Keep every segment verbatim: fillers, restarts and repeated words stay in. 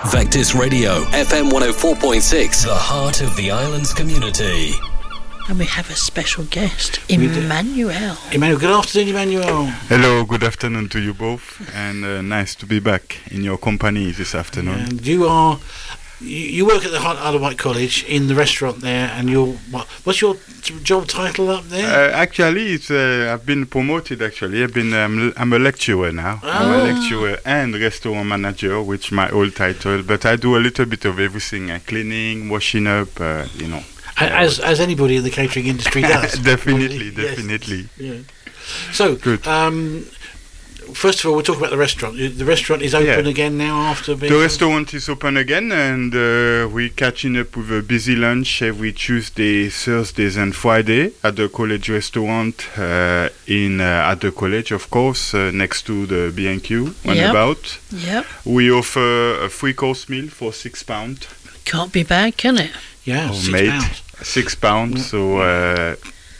Vectis Radio, F M one oh four point six, the heart of the island's community. And we have a special guest, Emmanuel. Emmanuel, good afternoon, Emmanuel. Hello, good afternoon to you both, and uh, nice to be back in your company this afternoon. And you are, you, you work at the Isle of Wight College in the restaurant there, and you're, what, what's your t- job title up there? Uh, actually, it's, uh, I've been promoted. Actually, I've been, um, I'm a lecturer now. Oh. I'm a lecturer and restaurant manager, which my old title. But I do a little bit of everything: uh, cleaning, washing up, uh, you know. As as anybody in the catering industry does. definitely, yes. definitely. Yeah. So, Good. Um, first of all, we'll talk about the restaurant. The restaurant is open yeah. again now after being... The restaurant is open again, and uh, we're catching up with a busy lunch every Tuesday, Thursdays and Friday at the college restaurant uh, in uh, at the college, of course, uh, next to the B and Q, roundabout. Yep. yep. We offer a three-course meal for six pounds. Can't be bad, can it? Yeah, oh, six mate, pounds. Six pounds. Yeah. So uh,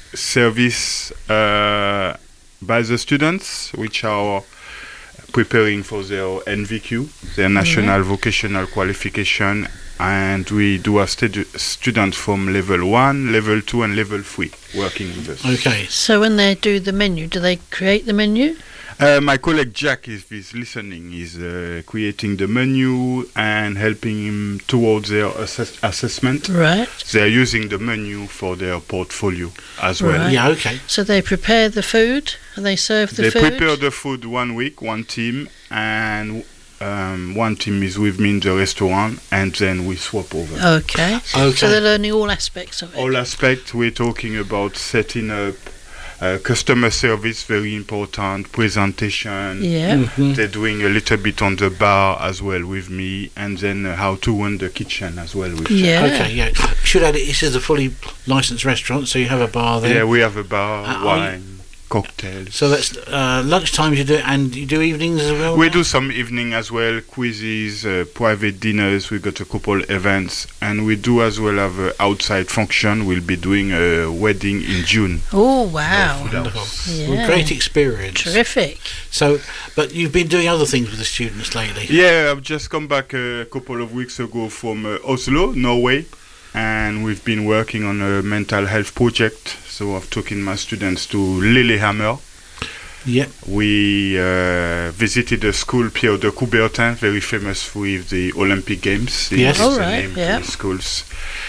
service uh, by the students, which are preparing for their N V Q, their National mm-hmm. Vocational Qualification, and we do have stu- students from level one, level two, and level three working with us. Okay. So when they do the menu, do they create the menu? Uh, my colleague Jack, if he's listening, is uh, creating the menu and helping him towards their assess- assessment. Right. They're using the menu for their portfolio as well. Right. Yeah, okay. So they prepare the food and they serve the they food? They prepare the food one week, one team, and um, one team is with me in the restaurant, and then we swap over. Okay. okay. So they're learning all aspects of it? All aspects. We're talking about setting up Uh, customer service, very important, presentation. Yeah. Mm-hmm. They're doing a little bit on the bar as well with me, and then uh, how to run the kitchen as well with yeah. Jack. Okay, yeah. Should add it, this is a fully licensed restaurant, so you have a bar there. Yeah, we have a bar, uh, wine, cocktails. So that's uh, lunchtime you do, and you do evenings as well? We now? do some evening as well, quizzes, uh, private dinners. We got a couple events, and we do as well have an outside function. We'll be doing a wedding in June. Oh wow! Wonderful. Yeah. Well, great experience. Terrific. So, but you've been doing other things with the students lately. Yeah, I've just come back a couple of weeks ago from uh, Oslo, Norway, and we've been working on a mental health project. So I've taken my students to Lillehammer. Yeah. We uh, visited a school, Pierre de Coubertin, very famous with the Olympic Games. They yes. use All the right. name Yeah. to the schools.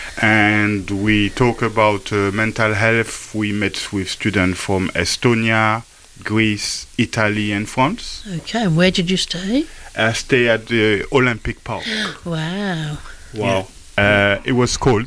And we talk about uh, mental health. We met with students from Estonia, Greece, Italy, and France. Okay, and where did you stay? I stay at the Olympic Park. Wow. Wow. Yeah. Uh, it was cold.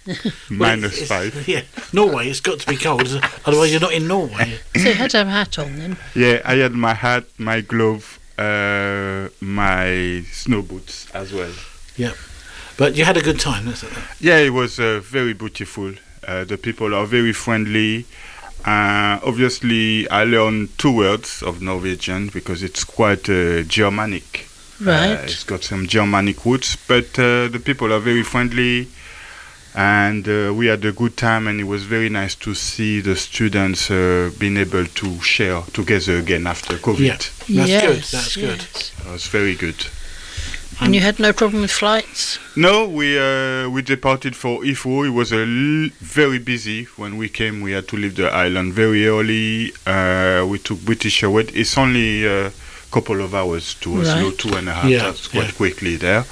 Minus it's, five. Yeah, Norway, it's got to be cold, otherwise you're not in Norway. So you had to have a hat on then? Yeah, I had my hat, my glove, uh, my snow boots as well. Yeah, but you had a good time, that's it? Yeah, it was uh, very beautiful. Uh, the people are very friendly. Uh, obviously, I learned two words of Norwegian because it's quite uh, Germanic. Right. Uh, it's got some Germanic roots, but uh, the people are very friendly. And uh, we had a good time, and it was very nice to see the students uh, being able to share together again after COVID. Yeah, that's yes, good. That's yes. good. It was very good. And um, you had no problem with flights? No, we uh, we departed for Heathrow. It was a l- very busy when we came. We had to leave the island very early. Uh, we took British Airways. It's only a couple of hours to Oslo, right. two and a half. Yeah, That's quite yeah. quickly there.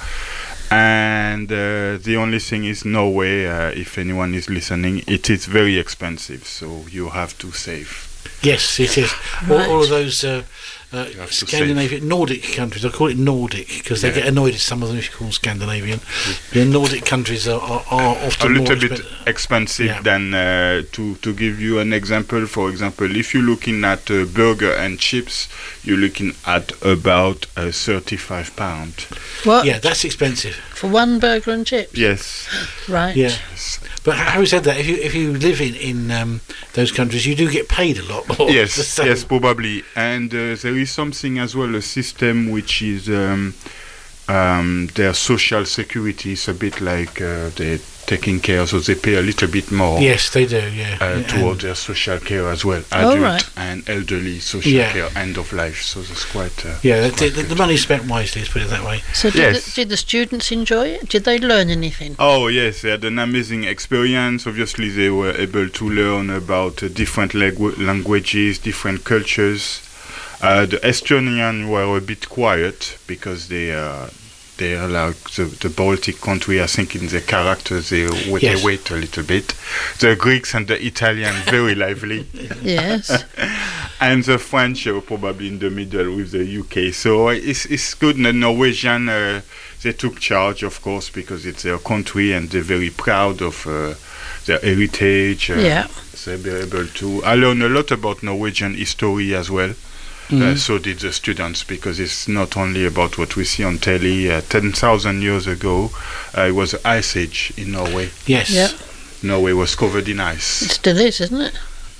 And uh, the only thing is Norway, uh, if anyone is listening, it is very expensive, so you have to save. Yes, it is. Right. All, all of those uh, uh, You have to Scandinavian, Nordic countries, I call it Nordic because Yeah. they get annoyed at some of them if you call them Scandinavian. The Nordic countries are, are, are A often little more bit expen- expensive Yeah. than, uh, to, to give you an example, for example, if you're looking at uh, burger and chips, you're looking at about uh, thirty-five pounds. What? Yeah, that's expensive. For one burger and chips? Yes. Right. Yeah. But having said that, if you if you live in in um, those countries, you do get paid a lot more. Yes, So- yes, probably. And uh, there is something as well, a system which is um, um, their social security is a bit like uh, they're taking care, so they pay a little bit more. Yes, they do. Yeah. Uh, Yeah, toward and- their social care as well, Oh, adult right. and elderly social Yeah. care, end of life. So that's quite. Uh, Yeah, quite the, the, good. the money's spent wisely. Let's put it that way. So did, Yes. the, did the students enjoy it? Did they learn anything? Oh yes, they had an amazing experience. Obviously, they were able to learn about uh, different langu- languages, different cultures. Uh, the Estonian were a bit quiet because they uh, they are like the, the Baltic country. I think in their characters they, wa- Yes. they wait a little bit. The Greeks and the Italian very lively. Yes. And the French are probably in the middle with the U K. So uh, it's it's good. The Norwegian, uh, they took charge, of course, because it's their country and they're very proud of uh, their heritage. Uh, Yeah. So they're able to. I learned a lot about Norwegian history as well. Uh, so did the students, because it's not only about what we see on telly. Uh, ten thousand years ago, uh, it was an ice age in Norway. Yes. Yeah. Norway was covered in It ice. still is, isn't it?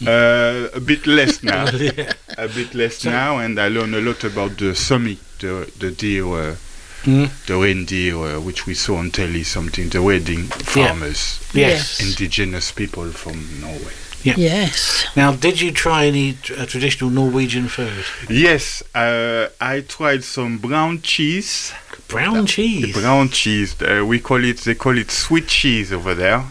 Uh, a bit less now. Yeah. a bit less now, and I learned a lot about the Sami, the the deer, uh, Mm. the reindeer, uh, which we saw on telly, something, the wedding farmers, Yes. indigenous people from Norway. Yeah. Yes. Now, did you try any t- uh, traditional Norwegian food? Yes, uh, I tried some brown cheese. Brown The cheese. brown cheese, uh, we call it, they call it sweet cheese over there.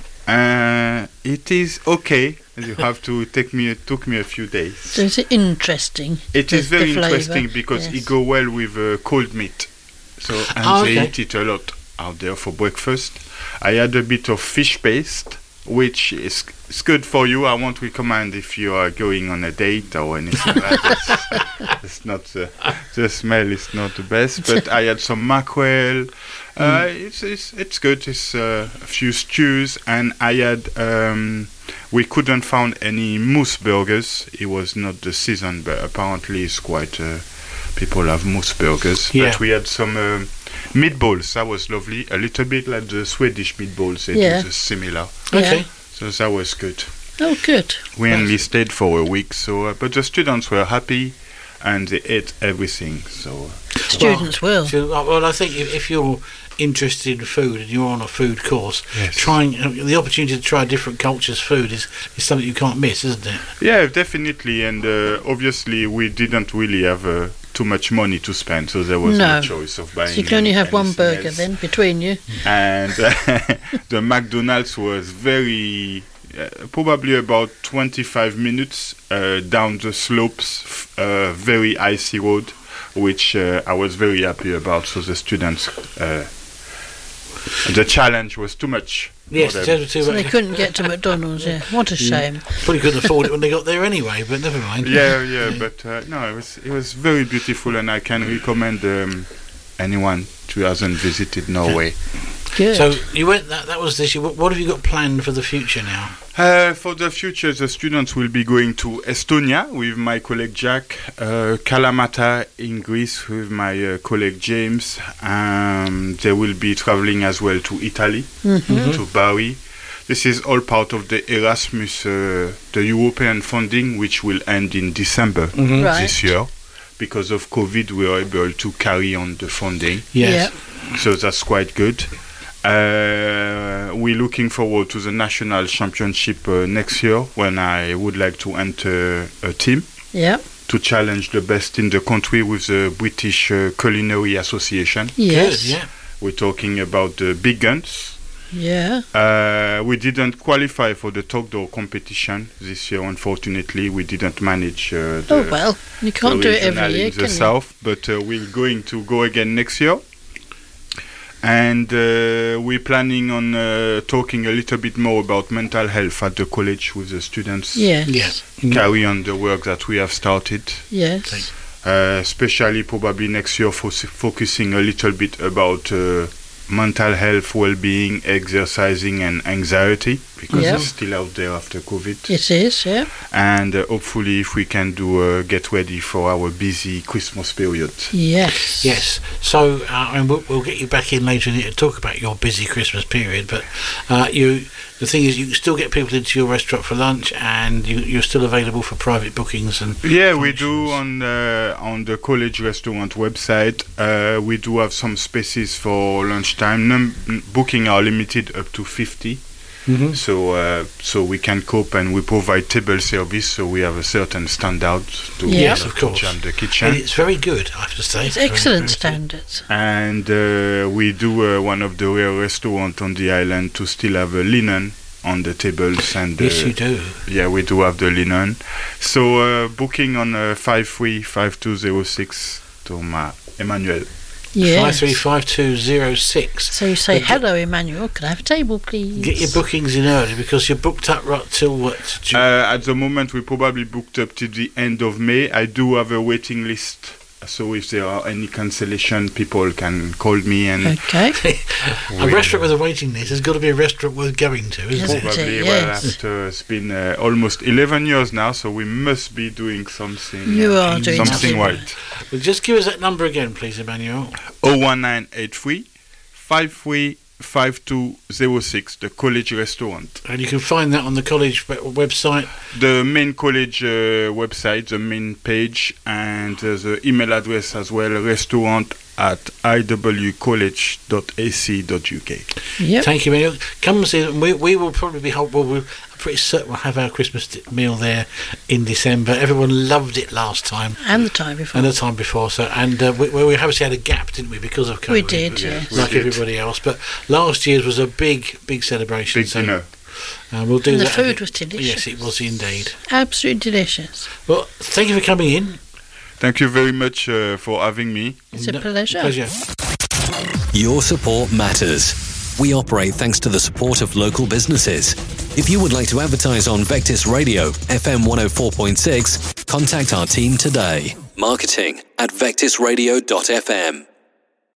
Uh, it is okay. You have to take me, it took me a few days. So is it interesting? It the- is very the flavour? interesting because Yes. it go well with uh, cold meat. So and Ah, they okay. eat it a lot out there for breakfast. I had a bit of fish paste, which is, is good for you. I won't recommend if you are going on a date or anything like that. It's not uh, the smell is not the best, but I had some mackerel. Uh, it's, it's it's good. It's uh, a few stews, and I had. Um, we couldn't find any moose burgers. It was not the season, but apparently it's quite. Uh, people have moose burgers. Yeah. But we had some um meatballs. That was lovely. A little bit like the Swedish meatballs. It Yeah. was similar. Okay. Yeah. So that was good. Oh, good. We only stayed for a week, so uh, but the students were happy, and they ate everything. So uh, Students will. So, uh, well, I think if, if you're interested in food and you're on a food course, Yes. trying uh, the opportunity to try different cultures' food is, is something you can't miss, isn't it? yeah, definitely. And uh, obviously, we didn't really have uh, too much money to spend, so there was no, No. choice of buying. So you can only have one anything burger else. then between you. And uh, the McDonald's was very uh, probably about twenty-five minutes uh, down the slopes, f- uh, very icy road, which uh, I was very happy about. So the students, uh, the challenge was too much. for Yes, them. it was too So they much. couldn't get to McDonald's, yeah. What a shame. Probably couldn't afford it when they got there anyway, but never mind. Yeah, yeah, but uh, no, it was it was very beautiful, and I can recommend um, anyone who hasn't visited Norway. Good. So you went. That, that was this year. What, what have you got planned for the future now? Uh, for the future, the students will be going to Estonia with my colleague Jack, uh, Kalamata in Greece with my uh, colleague James. Um, they will be traveling as well to Italy, Mhm. to Bari. This is all part of the Erasmus, uh, the European funding, which will end in December Mm-hmm. Right. this year. Because of COVID, we were able to carry on the funding. Yes. So that's quite good. Uh, we're looking forward to the national championship uh, next year, when I would like to enter a team Yeah. to challenge the best in the country with the British uh, Culinary Association. Yes. Good. Yeah. We're talking about the big guns. Yeah. Uh, we didn't qualify for the talk door competition this year, unfortunately. We didn't manage uh, the, Oh, well. You the can't do it regional every year, in the can you? south, but uh, we're going to go again next year. And uh, we're planning on uh, talking a little bit more about mental health at the college with the students. Yes. Yeah. Carry on the work that we have started, Yes. uh, especially probably next year, fo- focusing a little bit about uh, mental health, well-being, exercising, and anxiety, because Yeah. it's still out there after COVID. It is, yeah. And uh, hopefully, if we can do uh, get ready for our busy Christmas period. Yes. Yes. So, uh, and we'll, we'll get you back in later to talk about your busy Christmas period. But uh, you, the thing is, you can still get people into your restaurant for lunch, and you, you're still available for private bookings and. Yeah, we do on uh, on the college restaurant website. Uh, we do have some spaces for lunchtime. Num- booking are limited up to fifty. Mm-hmm. So uh, so we can cope, and we provide table service, so we have a certain standard to, Yeah. Yes, uh, of to course. jam the And kitchen. it's very good, I have to say. It's Very, excellent very good. standards. And uh, we do uh, one of the rare restaurants on the island to still have a linen on the tables. And uh, Yes, you do. yeah, we do have the linen. So uh, booking on uh, five three five two zero six to my Emmanuel. Yes. Five three five two zero six. So you say, But hello, Emmanuel, can I have a table, please? Get your bookings in early because you're booked up right till what? June? Uh, at the moment, we probably booked up till the end of May. I do have a waiting list, so if there are any cancellation, people can call me and Okay. a restaurant with a waiting list has got to be a restaurant worth going to, isn't Yes. it? probably, Yes. well, after it's been uh, almost eleven years now, so we must be doing something. You uh, are doing something something right. Well, just give us that number again, please, Emmanuel. oh one nine eight three five three five two zero six, the college restaurant. And you can find that on the college we- website. The main college uh, website, the main page, and uh, the email address as well, restaurant at i w college dot a c dot u k. Yep. Thank you, Emmanuel. Come and see them. We, we will probably be helpful. We're pretty certain we'll have our Christmas di- meal there in December. Everyone loved it last time And the time before. and the time before. So, and uh, we, we we obviously had a gap, didn't we, because of COVID? We did, Yeah. yes. We Like did. everybody else. But last year's was a big, big celebration. Big so, dinner. Uh, we'll do And the that food again. was delicious. Yes, it was indeed. Absolutely delicious. Well, thank you for coming in. Thank you very much uh, for having me. It's a No- pleasure. Pleasure. Your support matters. We operate thanks to the support of local businesses. If you would like to advertise on Vectis Radio, F M one oh four point six, contact our team today. Marketing at vectis radio dot f m.